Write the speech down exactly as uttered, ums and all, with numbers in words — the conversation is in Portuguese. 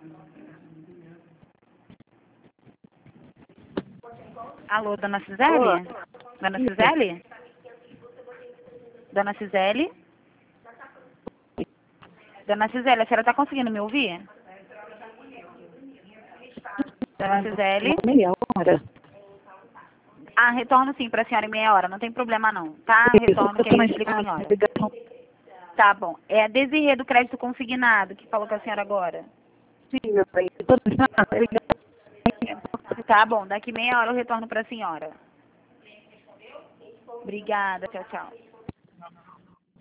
Alô, dona Cisele? Dona Cisele? Dona Cisele? Dona Cisele, a senhora está conseguindo me ouvir? Dona Cisele? Meia hora. Ah, retorno sim para a senhora em meia hora, não tem problema não, tá? Retorno que aí eu explico a senhora. Tá bom. É a Desirê do crédito consignado que falou com a senhora agora. Sim, meu bem. Tá bom, daqui meia hora eu retorno para a senhora. Obrigada, tchau, tchau.